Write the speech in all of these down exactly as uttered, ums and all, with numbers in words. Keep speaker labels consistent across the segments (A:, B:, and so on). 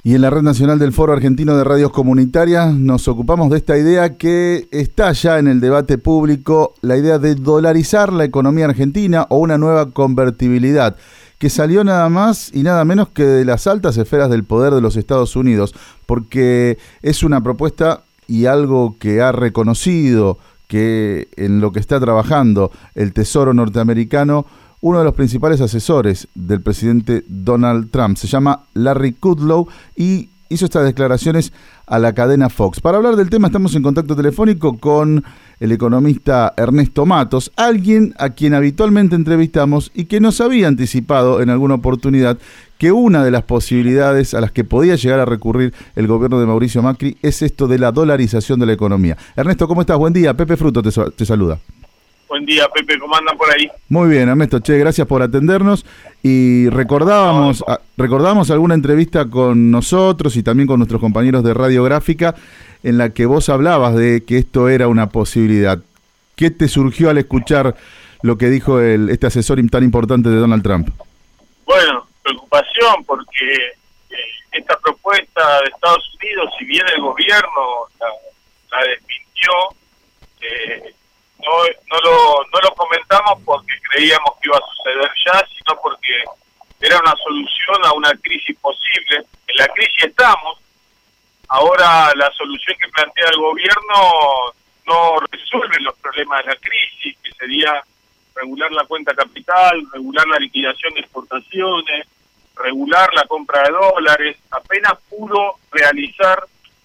A: Y en la Red Nacional del Foro Argentino de Radios Comunitarias nos ocupamos de esta idea que está ya en el debate público, la idea de dolarizar la economía argentina o una nueva convertibilidad, que salió nada más y nada menos que de las altas esferas del poder de los Estados Unidos, porque es una propuesta y algo que ha reconocido que en lo que está trabajando el Tesoro norteamericano, uno de los principales asesores del presidente Donald Trump. Se llama Larry Kudlow y hizo estas declaraciones a la cadena Fox. Para hablar del tema estamos en contacto telefónico con el economista Ernesto Matos, alguien a quien habitualmente entrevistamos y que nos había anticipado en alguna oportunidad que una de las posibilidades a las que podía llegar a recurrir el gobierno de Mauricio Macri es esto de la dolarización de la economía. Ernesto, ¿cómo estás? Buen día. Pepe Fruto te, te saluda.
B: Buen día, Pepe, ¿cómo andan por ahí?
A: Muy bien, Ernesto, che, gracias por atendernos. Y recordábamos, a, recordábamos alguna entrevista con nosotros y también con nuestros compañeros de Radiográfica en la que vos hablabas de que esto era una posibilidad. ¿Qué te surgió al escuchar lo que dijo el, este asesor tan importante de Donald Trump?
B: Bueno, preocupación porque eh, esta propuesta de Estados Unidos, si bien el gobierno la, la desmintió, eh, No, no lo no lo comentamos porque creíamos que iba a suceder ya, sino porque era una solución a una crisis posible. En la crisis estamos. Ahora la solución que plantea el gobierno no resuelve los problemas de la crisis, que sería regular la cuenta capital, regular la liquidación de exportaciones, regular la compra de dólares. Apenas pudo realizar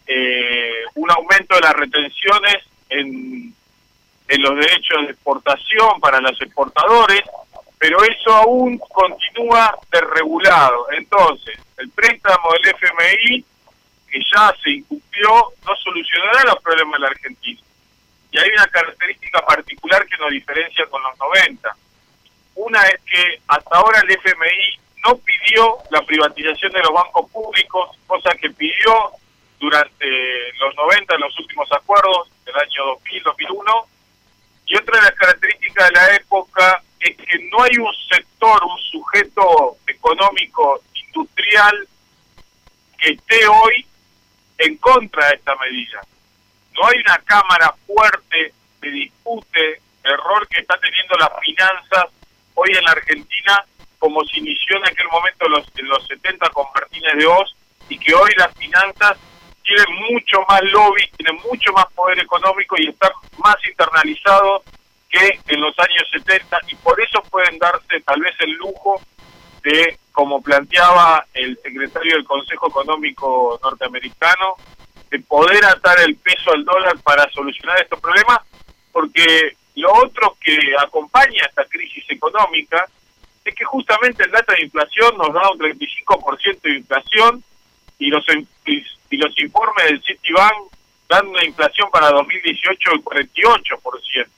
B: eh, un aumento de las retenciones en en los derechos de exportación para los exportadores, pero eso aún continúa desregulado. Entonces, el préstamo del F M I, que ya se incumplió, no solucionará los problemas de la Argentina. Y hay una característica particular que nos diferencia con los noventa. Una es que hasta ahora el F M I no pidió la privatización de los bancos públicos, cosa que pidió durante los noventa, en los últimos acuerdos del año dos mil, dos mil uno. Y otra de las características de la época es que no hay un sector, un sujeto económico industrial que esté hoy en contra de esta medida. No hay una cámara fuerte que dispute el rol que está teniendo las finanzas hoy en la Argentina, como se inició en aquel momento en los, en los setenta con Martínez de Hoz, y que hoy las finanzas tienen mucho más lobby, tienen mucho más poder económico y están más internalizados que en los años setenta, y por eso pueden darse tal vez el lujo de, como planteaba el secretario del Consejo Económico norteamericano, de poder atar el peso al dólar para solucionar estos problemas, porque lo otro que acompaña esta crisis económica es que justamente el dato de inflación nos da un treinta y cinco por ciento de inflación, y los y los informes del Citibank dan una inflación para dos mil dieciocho del cuarenta y ocho por ciento.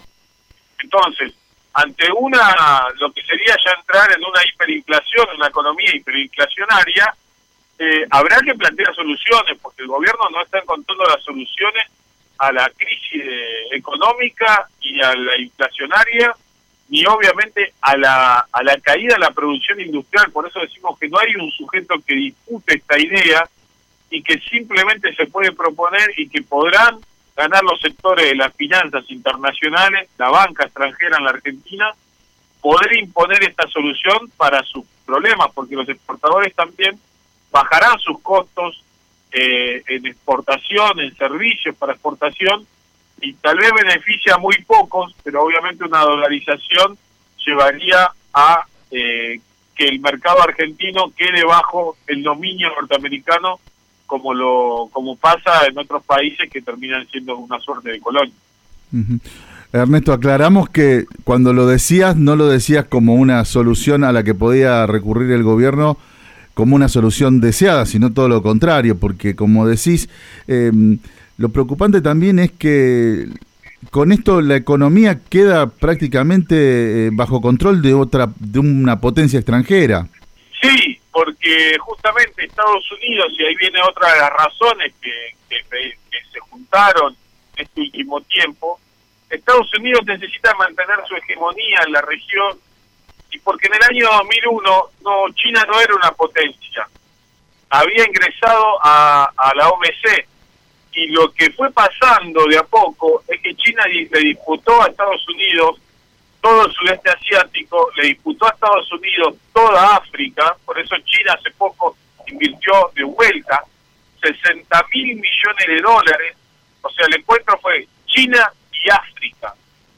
B: Entonces, ante una lo que sería ya entrar en una hiperinflación, una economía hiperinflacionaria, eh, habrá que plantear soluciones, porque el gobierno no está encontrando las soluciones a la crisis de, económica y a la inflacionaria, ni obviamente a la a la caída de la producción industrial. Por eso decimos que no hay un sujeto que dispute esta idea y que simplemente se puede proponer y que podrán ganar los sectores de las finanzas internacionales, la banca extranjera en la Argentina, poder imponer esta solución para sus problemas, porque los exportadores también bajarán sus costos eh, en exportación, en servicios para exportación, y tal vez beneficia a muy pocos, pero obviamente una dolarización llevaría a eh, que el mercado argentino quede bajo el dominio norteamericano, como lo como pasa en otros países que terminan siendo una suerte de colonia.
A: Uh-huh. Ernesto, aclaramos que cuando lo decías, no lo decías como una solución a la que podía recurrir el gobierno, como una solución deseada, sino todo lo contrario, porque como decís, eh, lo preocupante también es que con esto la economía queda prácticamente eh, bajo control de otra de una potencia extranjera.
B: Sí, porque justamente Estados Unidos, y ahí viene otra de las razones que, que, que se juntaron en este último tiempo, Estados Unidos necesita mantener su hegemonía en la región, y porque en el año dos mil uno no, China no era una potencia. había ingresado a, a la O M C. Y lo que fue pasando de a poco es que China le disputó a Estados Unidos todo el sudeste asiático, le disputó a Estados Unidos toda África, por eso China hace poco invirtió de vuelta sesenta mil millones de dólares, o sea, el encuentro fue China y África,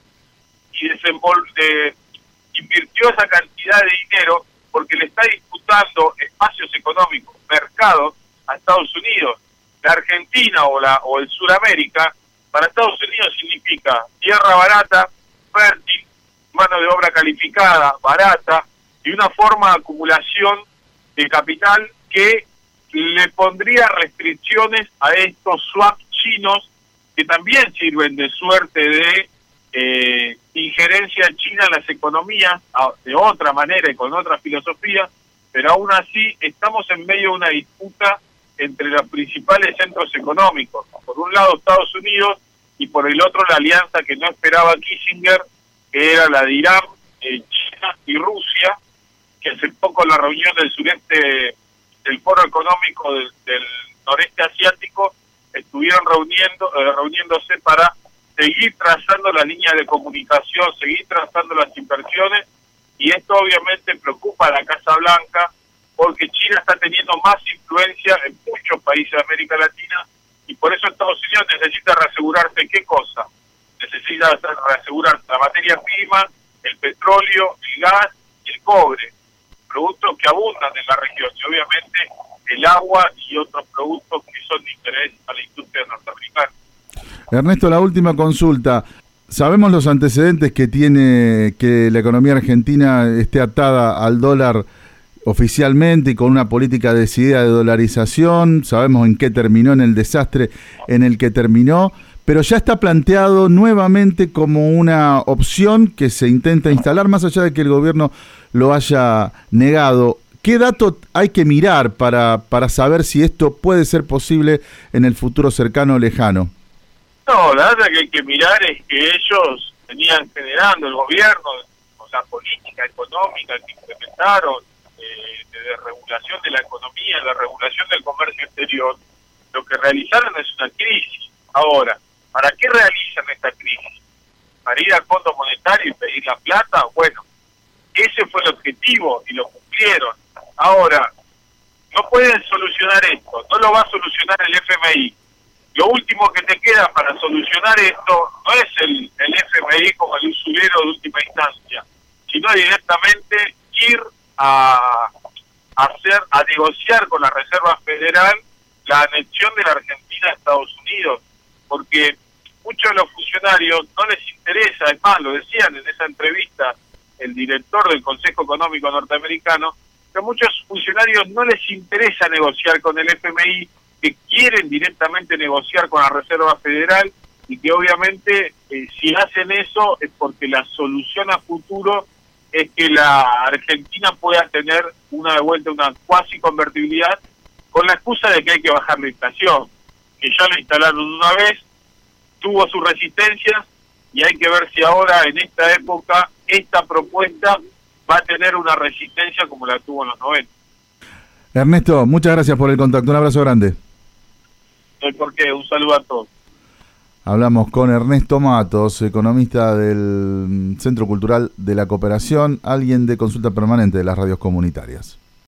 B: y desenvol- de, invirtió esa cantidad de dinero porque le está disputando espacios económicos, mercados a Estados Unidos. La Argentina o la o el Suramérica, para Estados Unidos significa tierra barata, fértil, mano de obra calificada, barata, y una forma de acumulación de capital que le pondría restricciones a estos swaps chinos que también sirven de suerte de eh, injerencia china en las economías de otra manera y con otra filosofía, pero aún así estamos en medio de una disputa entre los principales centros económicos, por un lado Estados Unidos y por el otro la alianza que no esperaba Kissinger, que era la de Irán, eh, China y Rusia, que hace poco en la reunión del sureste del Foro Económico del, del Noreste Asiático estuvieron reuniendo eh, reuniéndose para seguir trazando la línea de comunicación, seguir trazando las inversiones, y esto obviamente preocupa a la Casa Blanca, porque China está teniendo más influencia en muchos países de América Latina, y por eso Estados Unidos necesita reasegurarse qué cosa, necesita reasegurar la materia prima, el petróleo, el gas y el cobre, productos que abundan en la región, y obviamente el agua y otros productos que son de interés a la industria norteamericana.
A: Ernesto, la última consulta. Sabemos los antecedentes que tiene que la economía argentina esté atada al dólar oficialmente y con una política decidida de dolarización. Sabemos en qué terminó, en el desastre en el que terminó, pero ya está planteado nuevamente como una opción que se intenta instalar, más allá de que el gobierno lo haya negado. ¿Qué datos hay que mirar para, para saber si esto puede ser posible en el futuro cercano o lejano?
B: No, la verdad que hay que mirar es que ellos venían generando, el gobierno, con la política económica que implementaron, eh, de, de regulación de la economía, de regulación del comercio exterior, lo que realizaron es una crisis. Ahora, ¿para qué realizan esta crisis? ¿Para ir al Fondo Monetario y pedir la plata? Bueno, ese fue el objetivo y lo cumplieron. Ahora, no pueden solucionar esto, no lo va a solucionar el F M I. Lo último que te queda para solucionar esto no es el, el F M I como el usurero de última instancia, sino directamente ir a, a hacer, a negociar con la Reserva Federal la anexión de la Argentina a Estados Unidos, porque muchos de los funcionarios no les interesa, es más, lo decían en esa entrevista el director del Consejo Económico Norteamericano, que a muchos funcionarios no les interesa negociar con el F M I, que quieren directamente negociar con la Reserva Federal, y que obviamente eh, si hacen eso es porque la solución a futuro es que la Argentina pueda tener una de vuelta una cuasi convertibilidad, con la excusa de que hay que bajar la inflación, que ya lo instalaron una vez, tuvo sus resistencias, y hay que ver si ahora en esta época esta propuesta va a tener una resistencia como la tuvo en los noventa.
A: Ernesto, muchas gracias por el contacto, un abrazo grande.
B: No hay por qué, un saludo a todos.
A: Hablamos con Ernesto Matos, economista del Centro Cultural de la Cooperación, alguien de consulta permanente de las radios comunitarias.